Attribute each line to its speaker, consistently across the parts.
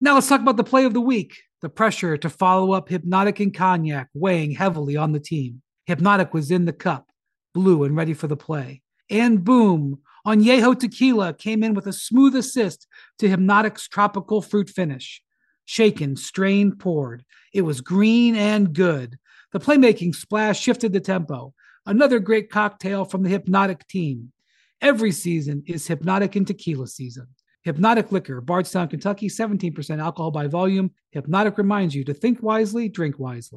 Speaker 1: Now let's talk about the play of the week. The pressure to follow up Hypnotic and Cognac weighing heavily on the team. Hypnotic was in the cup, blue and ready for the play. And boom, Añejo Tequila came in with a smooth assist to Hypnotic's tropical fruit finish. Shaken, strained, poured. It was green and good. The playmaking splash shifted the tempo. Another great cocktail from the Hypnotic team. Every season is Hypnotic and Tequila season. Hypnotic Liquor, Bardstown, Kentucky, 17% alcohol by volume. Hypnotic reminds you to think wisely, drink wisely.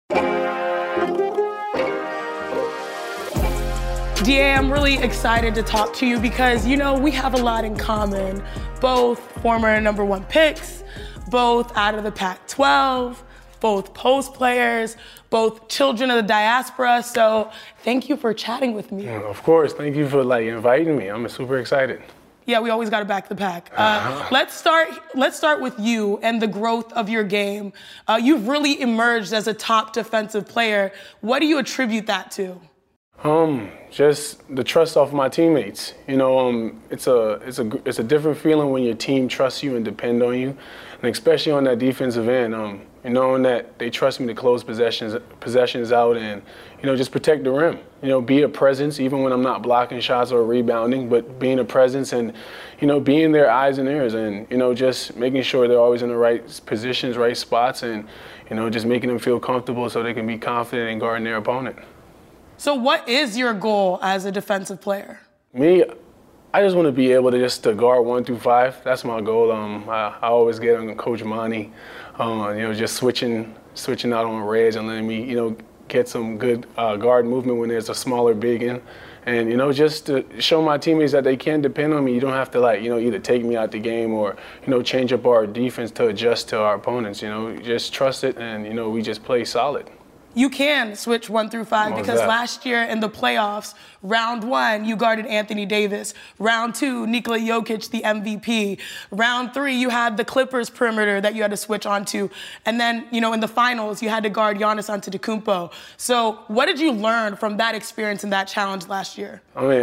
Speaker 2: DA, I'm really excited to talk to you because, we have a lot in common. Both former number one picks, both out of the Pac-12, both post players, both children of the diaspora. So thank you for chatting with me.
Speaker 3: Yeah, of course. Thank you for inviting me. I'm super excited.
Speaker 2: Yeah, we always got to back the pack. Let's start with you and the growth of your game. You've really emerged as a top defensive player. What do you attribute that to?
Speaker 3: Just the trust off my teammates. It's a different feeling when your team trusts you and depend on you, and especially on that defensive end. Knowing that they trust me to close possessions out and just protect the rim. Be a presence even when I'm not blocking shots or rebounding, but being a presence and being their eyes and ears and just making sure they're always in the right positions, right spots, and just making them feel comfortable so they can be confident in guarding their opponent.
Speaker 2: So what is your goal as a defensive player?
Speaker 3: Me, I just want to be able to guard 1 through 5. That's my goal. I always get on Coach Monty, just switching out on reds and letting me, get some good guard movement when there's a smaller big in. And, just to show my teammates that they can depend on me. You don't have to, either take me out the game or, change up our defense to adjust to our opponents. Just trust it and, we just play solid.
Speaker 2: You can switch 1 through 5 because last year in the playoffs, round 1, you guarded Anthony Davis. Round 2, Nikola Jokic, the MVP. Round 3, you had the Clippers perimeter that you had to switch onto. And then, in the finals, you had to guard Giannis Antetokounmpo. So what did you learn from that experience and that challenge last year?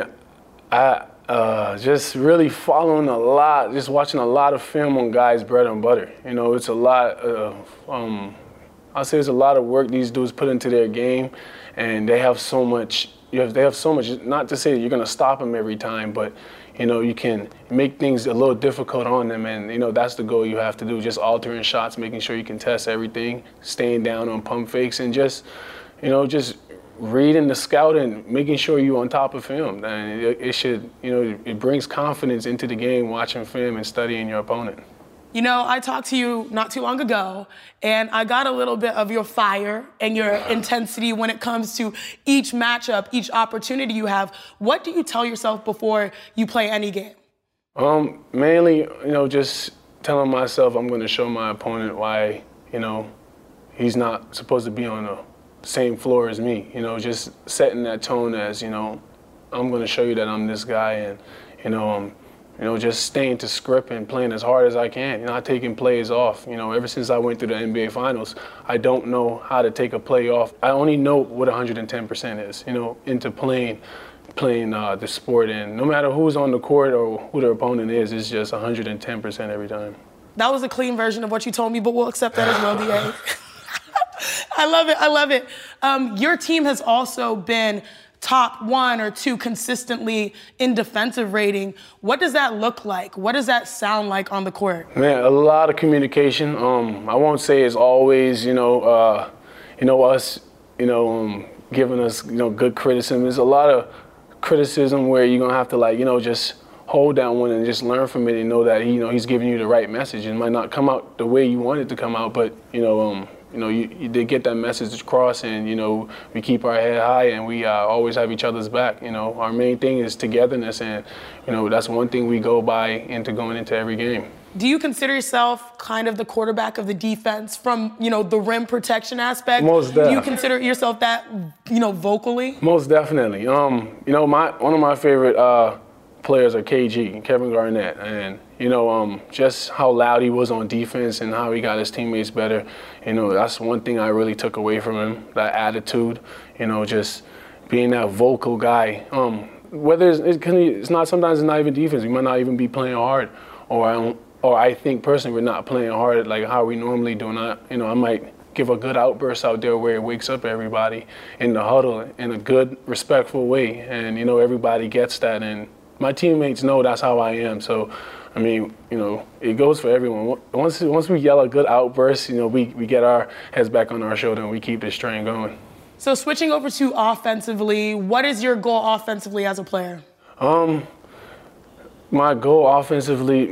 Speaker 3: I just really following a lot, just watching a lot of film on guys' bread and butter. It's a lot of I'll say there's a lot of work these dudes put into their game, and they have so much. They have so much. Not to say that you're going to stop them every time, but you can make things a little difficult on them, and that's the goal you have to do. Just altering shots, making sure you can test everything, staying down on pump fakes, and just reading the scout and making sure you're on top of film. And it brings confidence into the game, watching film and studying your opponent.
Speaker 2: I talked to you not too long ago, and I got a little bit of your fire and your intensity when it comes to each matchup, each opportunity you have. What do you tell yourself before you play any game?
Speaker 3: Mainly, just telling myself I'm going to show my opponent why, he's not supposed to be on the same floor as me. Just setting that tone as, I'm going to show you that I'm this guy, and, just staying to script and playing as hard as I can. Not taking plays off. Ever since I went through the NBA Finals, I don't know how to take a play off. I only know what 110% is, into playing the sport. And no matter who's on the court or who their opponent is, it's just 110% every time.
Speaker 2: That was a clean version of what you told me, but we'll accept that as well, DA. I love it. Your team has also been top 1 or 2 consistently in defensive rating. What does that look like? What does that sound like on the court?
Speaker 3: Man, a lot of communication. I won't say it's always, us, giving us, good criticism. There's a lot of criticism where you're gonna have to just hold that one and just learn from it and know that he's giving you the right message. It might not come out the way you want it to come out, but you did get that message across, and we keep our head high, and we always have each other's back. Our main thing is togetherness, and that's one thing we go by into going into every game.
Speaker 2: Do you consider yourself kind of the quarterback of the defense from the rim protection aspect?
Speaker 3: Most definitely.
Speaker 2: Do you consider yourself that vocally?
Speaker 3: Most definitely. One of my favorite players are KG, Kevin Garnett, and just how loud he was on defense and how he got his teammates better. That's one thing I really took away from him, that attitude, just being that vocal guy. Whether it's not, sometimes it's not even defense. We might not even be playing hard, or or I think personally we're not playing hard like how we normally do. And I might give a good outburst out there where it wakes up everybody in the huddle in a good, respectful way. And, everybody gets that. And my teammates know that's how I am. So, I mean, it goes for everyone. Once we yell a good outburst, we get our heads back on our shoulder and we keep this train going.
Speaker 2: So switching over to offensively, what is your goal offensively as a player?
Speaker 3: My goal offensively,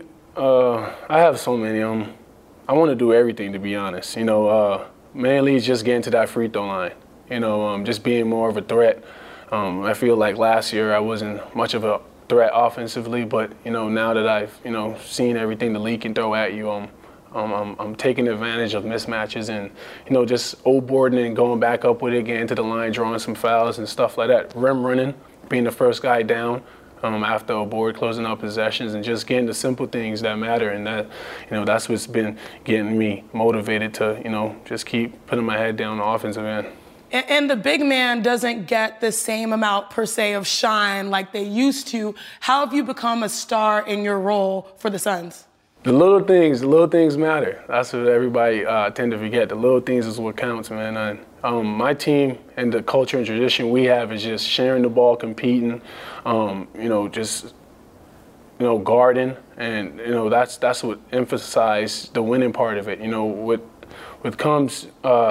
Speaker 3: I have so many. I want to do everything, to be honest. Mainly just getting to that free throw line. Just being more of a threat. I feel like last year I wasn't much of a threat offensively, but now that I've seen everything the league can throw at you, I'm taking advantage of mismatches and just O-boarding and going back up with it, getting to the line, drawing some fouls and stuff like that. Rim running, being the first guy down. After a board, closing out possessions, and just getting the simple things that matter. And that, that's what's been getting me motivated to, just keep putting my head down on the offensive end.
Speaker 2: And the big man doesn't get the same amount, per se, of shine like they used to. How have you become a star in your role for the Suns?
Speaker 3: The little things matter. That's what everybody tend to forget. The little things is what counts, man. My team and the culture and tradition we have is just sharing the ball, competing, just guarding, and that's what emphasized the winning part of it. What comes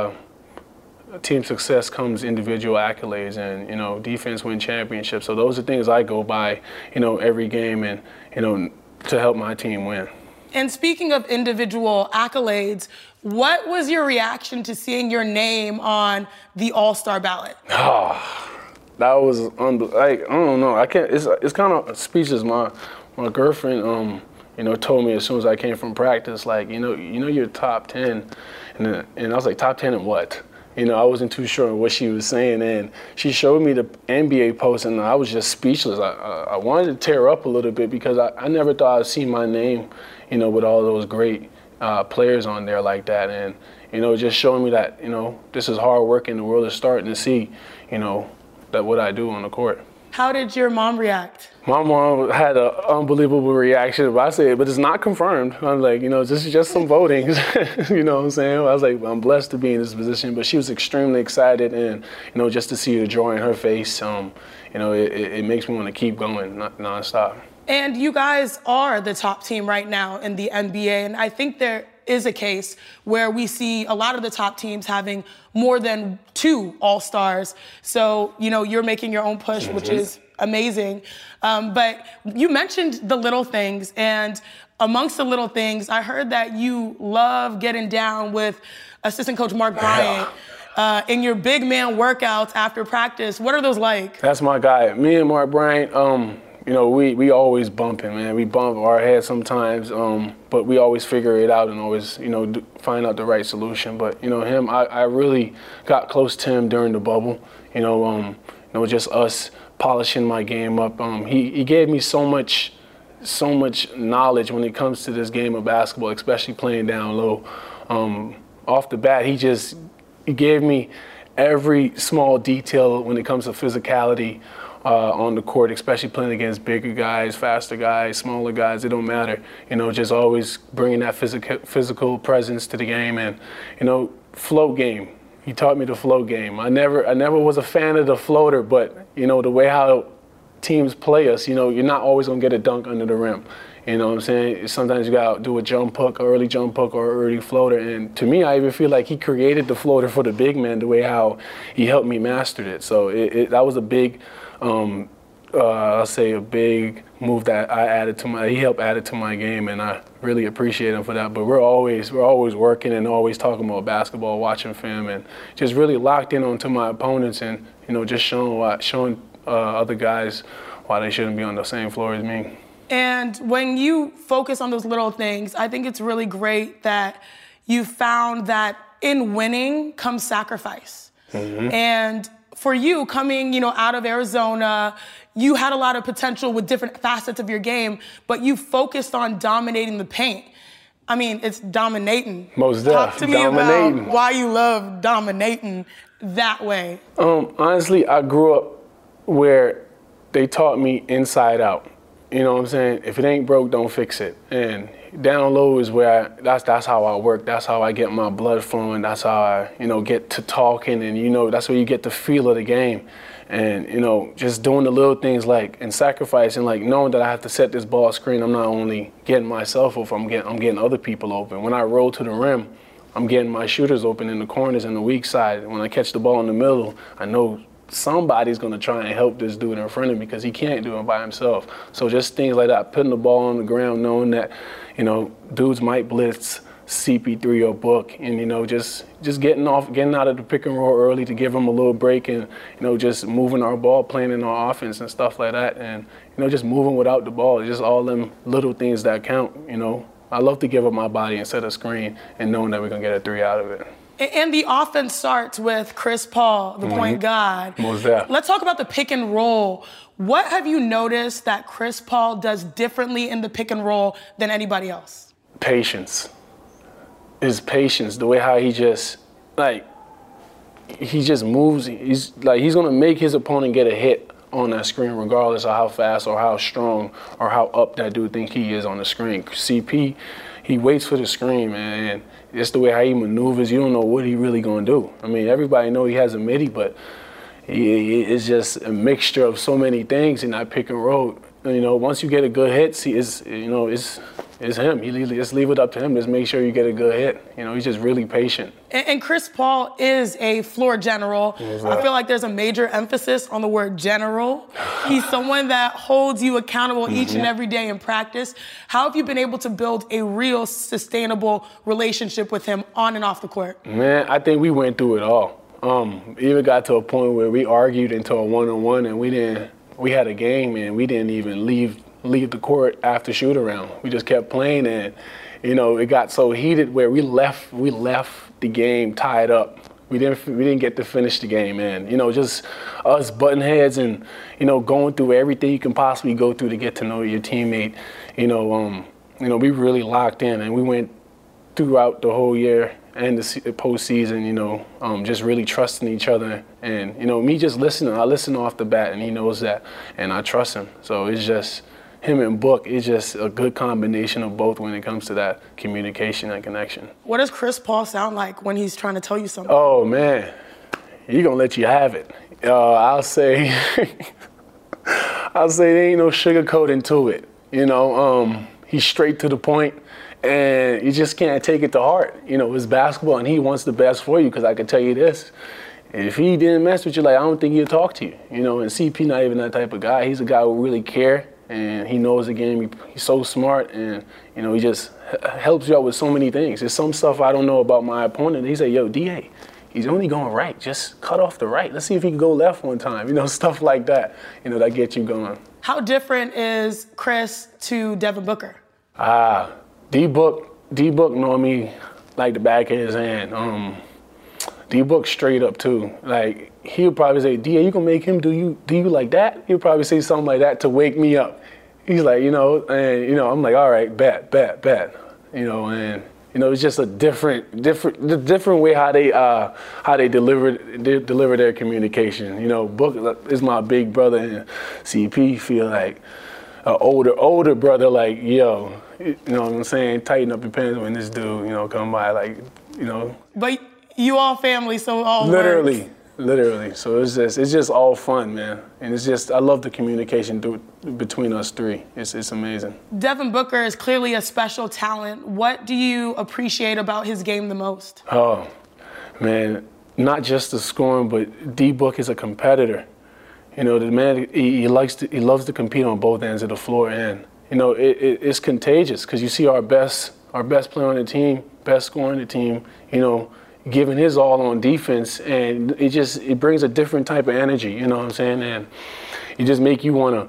Speaker 3: team success comes individual accolades, and defense win championships. So those are things I go by, every game, and to help my team win.
Speaker 2: And speaking of individual accolades, what was your reaction to seeing your name on the All-Star ballot?
Speaker 3: That was I don't know. I can't. It's kind of speechless. My girlfriend, told me as soon as I came from practice, like, you're top 10, and I was like, top 10 in what? I wasn't too sure what she was saying, and she showed me the NBA post, and I was just speechless. I wanted to tear up a little bit because I never thought I'd see my name, with all those great players on there like that, and just showing me that this is hard work, and the world is starting to see, that what I do on the court.
Speaker 2: How did your mom react?
Speaker 3: My mom had an unbelievable reaction, but I said, but it's not confirmed. I'm like, this is just some voting. You know what I'm saying? I was like, I'm blessed to be in this position, but she was extremely excited, and, just to see the joy in her face, it makes me want to keep going nonstop.
Speaker 2: And you guys are the top team right now in the NBA, and I think there is a case where we see a lot of the top teams having more than 2 All-Stars. So, you're making your own push, which is amazing. But you mentioned the little things, and amongst the little things, I heard that you love getting down with assistant coach Mark Bryant in your big man workouts after practice. What are those like?
Speaker 3: That's my guy. Me and Mark Bryant, we always bumping, man. We bump our heads sometimes, but we always figure it out and always, find out the right solution. But, him, I really got close to him during the bubble, just us polishing my game up. He gave me so much knowledge when it comes to this game of basketball, especially playing down low. Off the bat, he gave me every small detail when it comes to physicality on the court, especially playing against bigger guys, faster guys, smaller guys. It don't matter. Just always bringing that physical presence to the game, and float game. He taught me the float game. I never was a fan of the floater, but the way how teams play us, you're not always gonna get a dunk under the rim. You know what I'm saying? Sometimes you gotta do a jump hook, early jump hook, or early floater. And to me, I even feel like he created the floater for the big man, the way how he helped me master it. So that was a big, I'll say a big move that he helped add it to my game, and I really appreciate him for that. But we're always working and always talking about basketball, watching film, and just really locked in onto my opponents, and just showing other guys why they shouldn't be on the same floor as me.
Speaker 2: And when you focus on those little things, I think it's really great that you found that in winning comes sacrifice. Mm-hmm. And for you, coming, out of Arizona, you had a lot of potential with different facets of your game, but you focused on dominating the paint. I mean, it's dominating.
Speaker 3: Most definitely.
Speaker 2: Talk to me about why you love dominating that way.
Speaker 3: Honestly, I grew up where they taught me inside out. you know what I'm saying? If it ain't broke, don't fix it. And down low is where that's how I work. That's how I get my blood flowing. That's how I, you know, get to talking, and, you know, that's where you get the feel of the game. And, you know, just doing the little things and sacrificing, knowing that I have to set this ball screen. I'm not only getting myself open, I'm getting other people open. When I roll to the rim, I'm getting my shooters open in the corners and the weak side. When I catch the ball in the middle, I know somebody's going to try and help this dude in front of me because he can't do it by himself. So just things like that, putting the ball on the ground, knowing that, you know, dudes might blitz CP3 or Book, and, you know, just getting out of the pick and roll early to give them a little break, and, you know, just moving our ball, playing in our offense and stuff like that, and, you know, just moving without the ball. Just all them little things that count, you know. I love to give up my body and set a screen and knowing that we're going to get a 3 out of it.
Speaker 2: And the offense starts with Chris Paul, the point guard.
Speaker 3: Most definitely.
Speaker 2: Let's talk about the pick and roll. What have you noticed that Chris Paul does differently in the pick and roll than anybody else?
Speaker 3: Patience. His patience, the way how he just moves. He's going to make his opponent get a hit on that screen regardless of how fast or how strong or how up that dude think he is on the screen. CP, he waits for the screen, man, and it's the way how he maneuvers. You don't know what he really going to do. I mean, everybody know he has a midi, but it's just a mixture of so many things in that pick and roll. You know, once you get a good hit, it's him. Just leave it up to him. Just make sure you get a good hit. You know, he's just really patient.
Speaker 2: And Chris Paul is a floor general. I feel like there's a major emphasis on the word general. He's someone that holds you accountable each and every day in practice. How have you been able to build a real sustainable relationship with him on and off the court?
Speaker 3: Man, I think we went through it all. Even got to a point where we argued into a one-on-one, and we had a game, and we didn't even leave the court after shoot around. We just kept playing, and, you know, it got so heated where we left the game tied up. We didn't get to finish the game, and, you know, just us butting heads and, you know, going through everything you can possibly go through to get to know your teammate. You know, we really locked in, and we went throughout the whole year and the postseason, you know, just really trusting each other. And, you know, me just listening. I listen off the bat, and he knows that, and I trust him. So it's just him and Book is just a good combination of both when it comes to that communication and connection.
Speaker 2: What does Chris Paul sound like when he's trying to tell you something?
Speaker 3: Oh, man, he's going to let you have it. I'll say there ain't no sugarcoating to it. You know, he's straight to the point, and you just can't take it to heart. You know, it's basketball, and he wants the best for you, because I can tell you this. If he didn't mess with you, I don't think he'll talk to you. You know, and CP not even that type of guy. He's a guy who really care, and he knows the game. He's so smart, and, you know, he just helps you out with so many things. There's some stuff I don't know about my opponent. He said, yo, DA, he's only going right. Just cut off the right. Let's see if he can go left one time. You know, stuff like that, you know, that gets you going.
Speaker 2: How different is Chris to Devin Booker?
Speaker 3: D-Book know me like the back of his hand. D-Book straight up, too. Like, he'll probably say, DA, you gonna make him do you like that? He'll probably say something like that to wake me up. He's like, you know, and, you know, I'm like, all right, bet. You know, and, you know, it's just a different way how they deliver their communication. You know, Book is my big brother, and CP feel like an older brother, like, yo, you know what I'm saying? Tighten up your pants when this dude, you know, come by, like, you know.
Speaker 2: But you all family, so all
Speaker 3: literally. So it's just all fun, man. And it's just, I love the communication between us three. It's amazing.
Speaker 2: Devin Booker is clearly a special talent. What do you appreciate about his game the most?
Speaker 3: Oh, man, not just the scoring, but D-Book is a competitor. You know, the man, he loves to compete on both ends of the floor, and, you know, it's contagious, because you see our best player on the team, best scorer on the team, you know, giving his all on defense, and it brings a different type of energy, you know what I'm saying? And it just make you wanna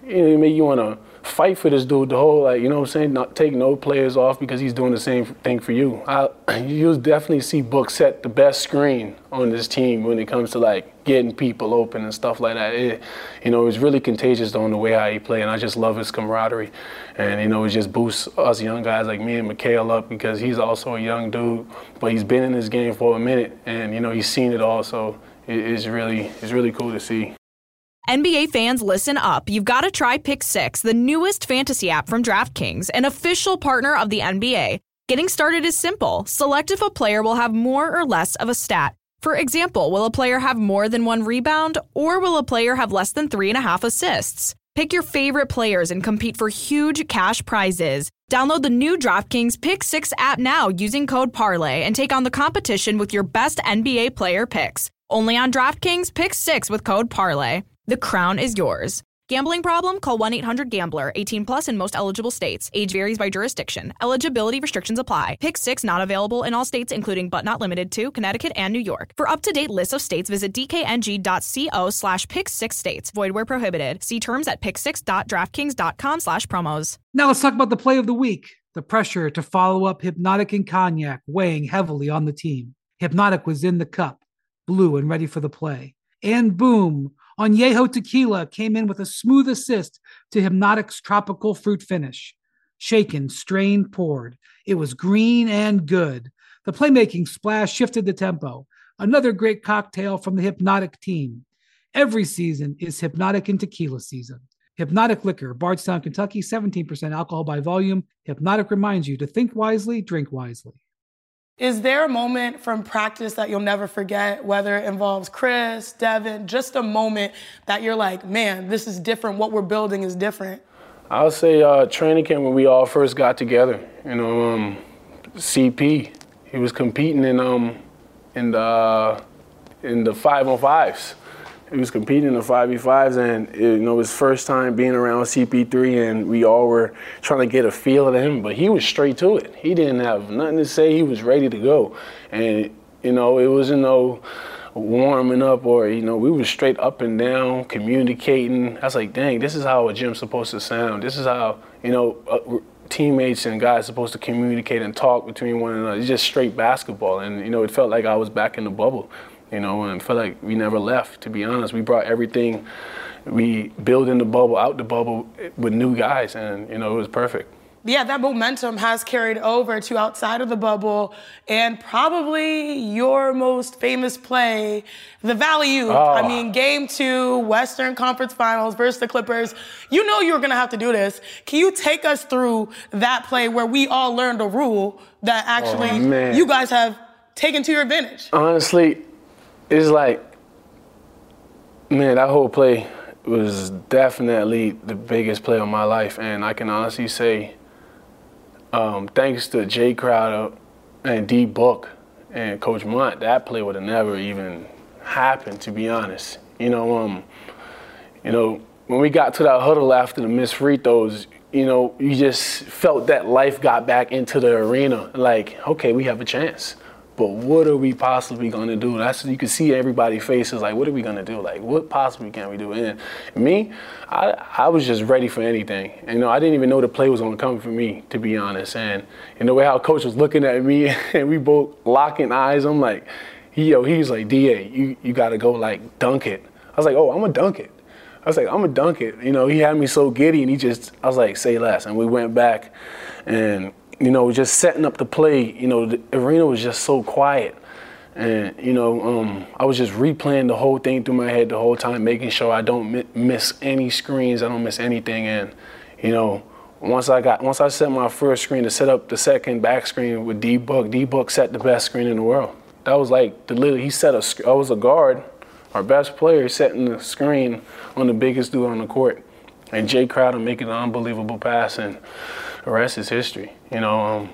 Speaker 3: fight for this dude the whole, like, you know what I'm saying, not take no players off because he's doing the same thing for you. You'll definitely see Book set the best screen on this team when it comes to, like, getting people open and stuff like that. You know, it's really contagious on the way how he play, and I just love his camaraderie. And, you know, it just boosts us young guys like me and Mikhail up, because he's also a young dude, but he's been in this game for a minute, and, you know, he's seen it all, so it's really cool to see.
Speaker 4: NBA fans, listen up. You've got to try Pick 6, the newest fantasy app from DraftKings, an official partner of the NBA. Getting started is simple. Select if a player will have more or less of a stat. For example, will a player have more than 1 rebound, or will a player have less than 3.5 assists? Pick your favorite players and compete for huge cash prizes. Download the new DraftKings Pick 6 app now using code PARLAY and take on the competition with your best NBA player picks. Only on DraftKings Pick 6 with code PARLAY. The crown is yours. Gambling problem? Call 1-800-GAMBLER. 18 plus in most eligible states. Age varies by jurisdiction. Eligibility restrictions apply. Pick 6 not available in all states, including but not limited to Connecticut and New York. For up-to-date lists of states, visit dkng.co/pick6states. Void where prohibited. See terms at pick6.draftkings.com/promos.
Speaker 1: Now let's talk about the play of the week. The pressure to follow up Hypnotic and Cognac weighing heavily on the team. Hypnotic was in the cup, blue and ready for the play. And boom, Añejo Tequila came in with a smooth assist to Hypnotic's tropical fruit finish. Shaken, strained, poured. It was green and good. The playmaking splash shifted the tempo. Another great cocktail from the Hypnotic team. Every season is Hypnotic and Tequila season. Hypnotic Liquor, Bardstown, Kentucky, 17% alcohol by volume. Hypnotic reminds you to think wisely, drink wisely.
Speaker 2: Is there a moment from practice that you'll never forget, whether it involves Chris, Devin, just a moment that you're like, man, this is different, what we're building is different?
Speaker 3: I'll say training camp when we all first got together. You know, CP, he was competing in the 5-on-5s. He was competing in the 5v5s, and it was first time being around CP3, and we all were trying to get a feel of him, but he was straight to it. He didn't have nothing to say. He was ready to go. And, it wasn't no warming up or, we were straight up and down, communicating. I was like, dang, this is how a gym's supposed to sound. This is how, teammates and guys supposed to communicate and talk between one another. It's just straight basketball, and, it felt like I was back in the bubble. And I feel like we never left, to be honest. We brought everything we built in the bubble, out the bubble with new guys, and, it was perfect.
Speaker 2: Yeah, that momentum has carried over to outside of the bubble, and probably your most famous play, the Valley Oop.
Speaker 3: Oh.
Speaker 2: Game 2, Western Conference Finals versus the Clippers. You know you were going to have to do this. Can you take us through that play where we all learned a rule that actually you guys have taken to your advantage?
Speaker 3: Honestly, it's like, that whole play was definitely the biggest play of my life. And I can honestly say, thanks to Jay Crowder and D Book and Coach Mont, that play would have never even happened, to be honest. When we got to that huddle after the missed free throws, you just felt that life got back into the arena. Like, okay, we have a chance. But what are we possibly going to do? You can see everybody's faces like, what are we going to do? Like, what possibly can we do? And me, I was just ready for anything. I didn't even know the play was going to come for me, to be honest. And the way how Coach was looking at me and we both locking eyes, I'm like, he was like, DA, you got to go, like, dunk it. I was like, oh, I'm going to dunk it. I was like, I'm going to dunk it. He had me so giddy, and I was like, say less. And we went back and just setting up the play, the arena was just so quiet. And, I was just replaying the whole thing through my head the whole time, making sure I don't miss any screens, I don't miss anything. And, once I set my first screen to set up the second back screen with D-Book set the best screen in the world. That was like, he set I was a guard, our best player setting the screen on the biggest dude on the court. And Jay Crowder making an unbelievable pass, and the rest is history. When I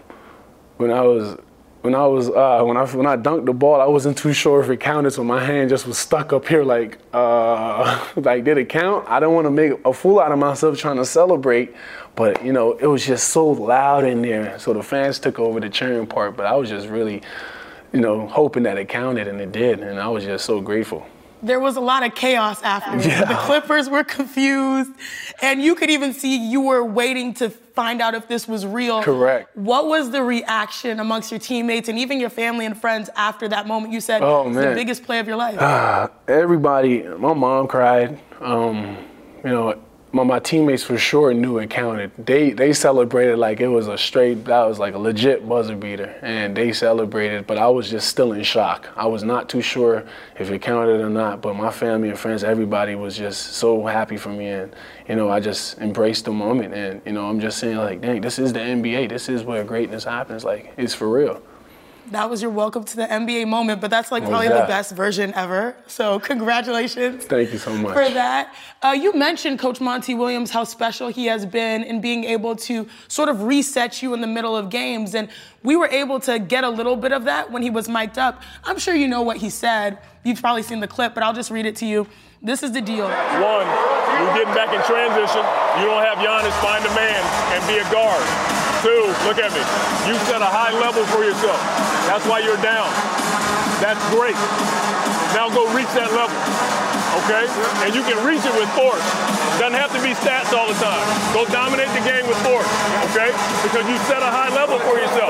Speaker 3: dunked the ball, I wasn't too sure if it counted, so my hand just was stuck up here like did it count? I don't want to make a fool out of myself trying to celebrate, but it was just so loud in there, so the fans took over the cheering part, but I was just really, hoping that it counted, and it did, and I was just so grateful.
Speaker 2: There was a lot of chaos afterwards. Yeah. The Clippers were confused, and you could even see you were waiting to find out if this was real.
Speaker 3: Correct.
Speaker 2: What was the reaction amongst your teammates and even your family and friends after that moment? You said it's the biggest play of your life.
Speaker 3: Everybody, my mom cried. my teammates for sure knew it counted. They celebrated like it was that was like a legit buzzer beater, and they celebrated, but I was just still in shock. I was not too sure if it counted or not, but my family and friends, everybody was just so happy for me, and, you know, I just embraced the moment, and, you know, I'm just saying, like, dang, this is the NBA. This is where greatness happens. Like, it's for real.
Speaker 2: That was your welcome to the NBA moment, but that's like probably the best version ever. So congratulations.
Speaker 3: Thank you so much.
Speaker 2: For that. You mentioned Coach Monty Williams, how special he has been in being able to sort of reset you in the middle of games. And we were able to get a little bit of that when he was mic'd up. I'm sure you know what he said. You've probably seen the clip, but I'll just read it to you. This is the deal.
Speaker 5: One, you're getting back in transition. You don't have Giannis find a man and be a guard. Two, look at me. You set a high level for yourself. That's why you're down. That's great. Now go reach that level, okay? And you can reach it with force. Doesn't have to be stats all the time. Go dominate the game with force, okay? Because you set a high level for yourself.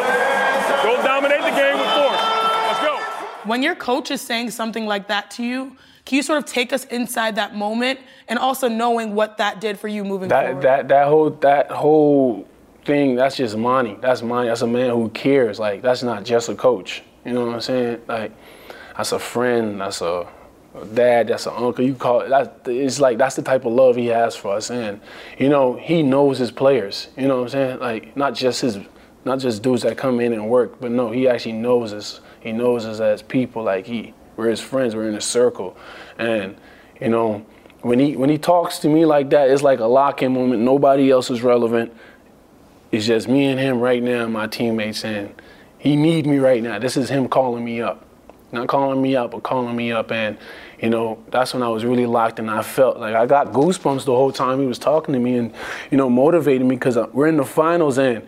Speaker 5: Go dominate the game with force. Let's go.
Speaker 2: When your coach is saying something like that to you, can you sort of take us inside that moment and also knowing what that did for you moving forward?
Speaker 3: That whole thing, that's just Monty. That's Monty. That's a man who cares. Like, that's not just a coach. You know what I'm saying? Like, that's a friend. That's a dad. That's an uncle. You call it. It's like that's the type of love he has for us. And, you know, he knows his players. You know what I'm saying? Like, not just dudes that come in and work, but no, he actually knows us. He knows us as people. Like, we're his friends. We're in a circle. And, you know, when he talks to me like that, it's like a lock-in moment. Nobody else is relevant. It's just me and him right now, my teammates, and he need me right now. This is him calling me up. Not calling me up, but calling me up. And, you know, that's when I was really locked in. I felt like I got goosebumps the whole time he was talking to me and, you know, motivating me because we're in the finals and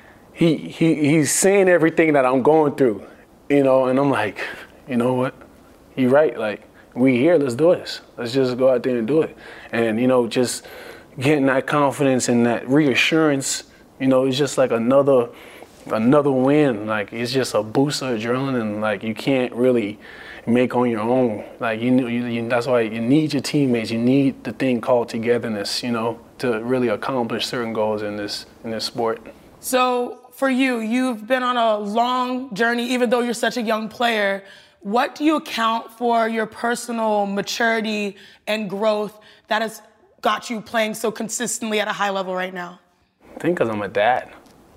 Speaker 3: he's saying everything that I'm going through, you know, and I'm like, you know what? You're right. Like, we here, let's do this. Let's just go out there and do it. And, you know, just getting that confidence and that reassurance, you know, it's just like another win. Like, it's just a boost of adrenaline. Like, you can't really make on your own. Like, that's why you need your teammates. You need the thing called togetherness, you know, to really accomplish certain goals in this sport.
Speaker 2: So for you, you've been on a long journey, even though you're such a young player. What do you account for your personal maturity and growth that has got you playing so consistently at a high level right now?
Speaker 3: I think because I'm a dad.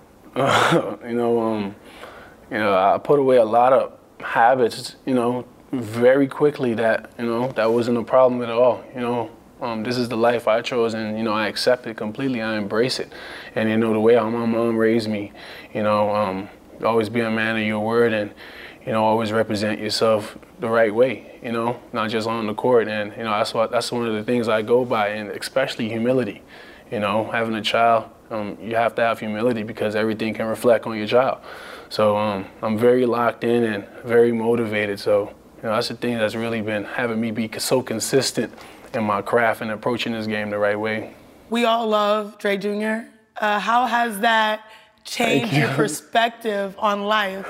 Speaker 3: You know, I put away a lot of habits, you know, very quickly that, you know, that wasn't a problem at all. You know, this is the life I chose, and, you know, I accept it completely. I embrace it. And, you know, the way my mom raised me, you know, always be a man of your word and, you know, always represent yourself the right way, you know, not just on the court. And, you know, that's one of the things I go by, and especially humility. You know, having a child, you have to have humility because everything can reflect on your child. So I'm very locked in and very motivated. So, you know, that's the thing that's really been having me be so consistent in my craft and approaching this game the right way.
Speaker 2: We all love Dre Jr. How has that changed your perspective on life?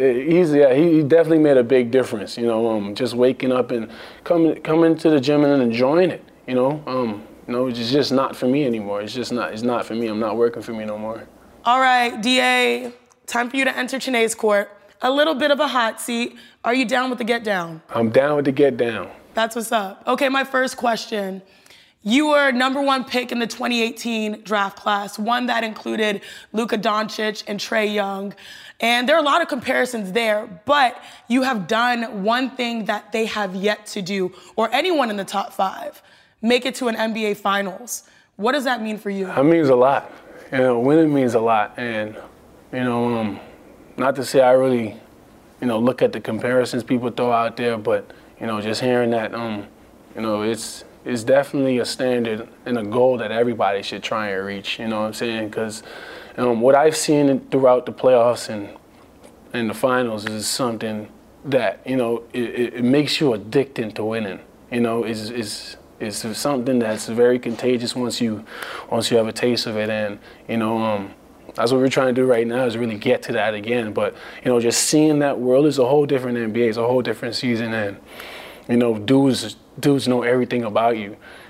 Speaker 3: He definitely made a big difference. You know, just waking up and coming to the gym and enjoying it. You know, it's just not for me anymore. It's not for me. I'm not working for me no more.
Speaker 2: All right, DA, time for you to enter Chiney's court. A little bit of a hot seat. Are you down with the get down?
Speaker 3: I'm down with the get down.
Speaker 2: That's what's up. Okay, my first question. You were #1 pick in the 2018 draft class, one that included Luka Doncic and Trae Young. And there are a lot of comparisons there, but you have done one thing that they have yet to do, or anyone in the top 5, make it to an NBA Finals. What does that mean for you?
Speaker 3: That means a lot. You know, winning means a lot. And, you know, not to say I really, you know, look at the comparisons people throw out there, but, you know, just hearing that, you know, it's definitely a standard and a goal that everybody should try and reach, you know what I'm saying? Because what I've seen throughout the playoffs and the finals is something that, you know, it makes you addicted to winning. You know, it's something that's very contagious once you have a taste of it. And, you know, that's what we're trying to do right now is really get to that again. But, you know, just seeing that world is a whole different NBA. It's a whole different season. And, you know, dudes know everything about you.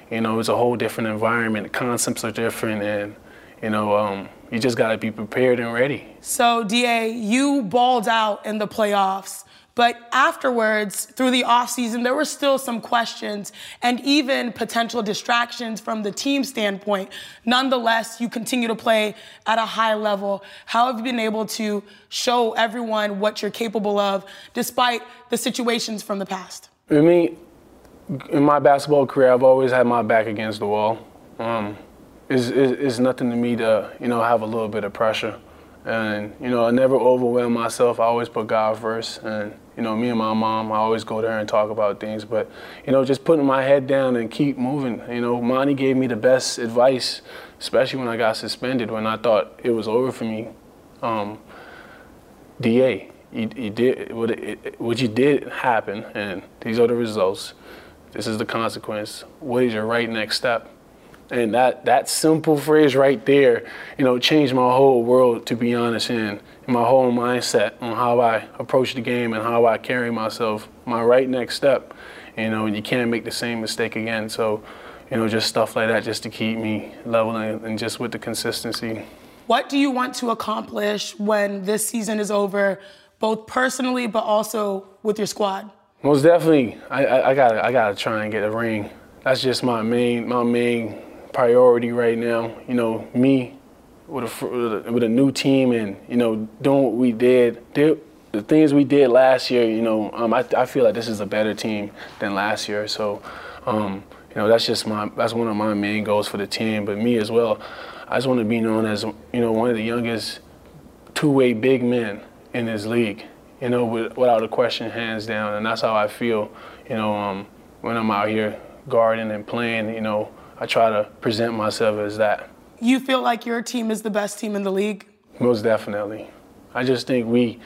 Speaker 3: You know, it's a whole different environment. The concepts are different, and, you know, you just got to be prepared and ready.
Speaker 2: So, D.A., you balled out in the playoffs. But afterwards, through the offseason, there were still some questions and even potential distractions from the team standpoint. Nonetheless, you continue to play at a high level. How have you been able to show everyone what you're capable of despite the situations from the past?
Speaker 3: I mean, in my basketball career, I've always had my back against the wall. It's nothing to me to, you know, have a little bit of pressure. And, you know, I never overwhelm myself. I always put God first. And, you know, me and my mom, I always go there and talk about things. But, you know, just putting my head down and keep moving. You know, Monty gave me the best advice, especially when I got suspended, when I thought it was over for me. D.A., you did what you did happen, and these are the results. This is the consequence. What is your right next step? And that simple phrase right there, you know, changed my whole world, to be honest, and my whole mindset on how I approach the game and how I carry myself. My right next step, you know, you can't make the same mistake again. So, you know, just stuff like that just to keep me level and just with the consistency.
Speaker 2: What do you want to accomplish when this season is over, both personally but also with your squad?
Speaker 3: Most definitely, I gotta try and get a ring. That's just my main priority right now. You know, me with a new team and, you know, doing what we did. The things we did last year, you know, I feel like this is a better team than last year. So, you know, that's one of my main goals for the team. But me as well, I just want to be known as, you know, one of the youngest two-way big men in this league. You know, without a question, hands down. And that's how I feel, you know, when I'm out here guarding and playing, you know, I try to present myself as that.
Speaker 2: You feel like your team is the best team in the league?
Speaker 3: Most definitely. I just think we're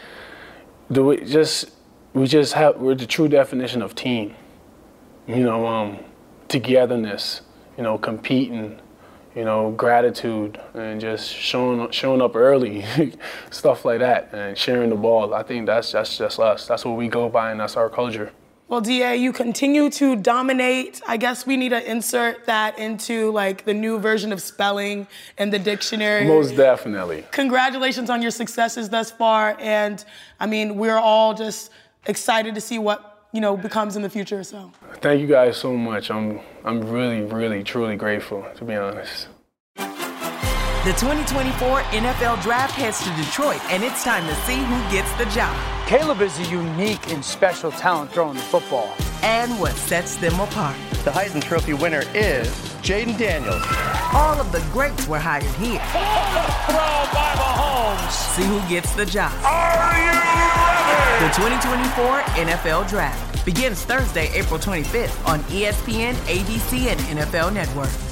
Speaker 3: the true definition of team. You know, togetherness, you know, competing, you know, gratitude, and just showing up early, stuff like that, and sharing the ball. I think that's just us. That's what we go by, and that's our culture.
Speaker 2: Well, D.A., you continue to dominate. I guess we need to insert that into, like, the new version of spelling in the dictionary.
Speaker 3: Most definitely.
Speaker 2: Congratulations on your successes thus far. And, I mean, we're all just excited to see what, you know, becomes in the future. So
Speaker 3: thank you guys so much. I'm really, really, truly grateful, to be honest.
Speaker 6: The 2024 NFL Draft heads to Detroit, and it's time to see who gets the job.
Speaker 7: Caleb is a unique and special talent throwing the football.
Speaker 6: And what sets them apart.
Speaker 8: The Heisman Trophy winner is Jaden Daniels.
Speaker 6: All of the greats were hired here.
Speaker 9: Throw by Mahomes.
Speaker 6: See who gets the job.
Speaker 9: Are you ready?
Speaker 6: The 2024 NFL Draft begins Thursday, April 25th on ESPN, ABC, and NFL Network.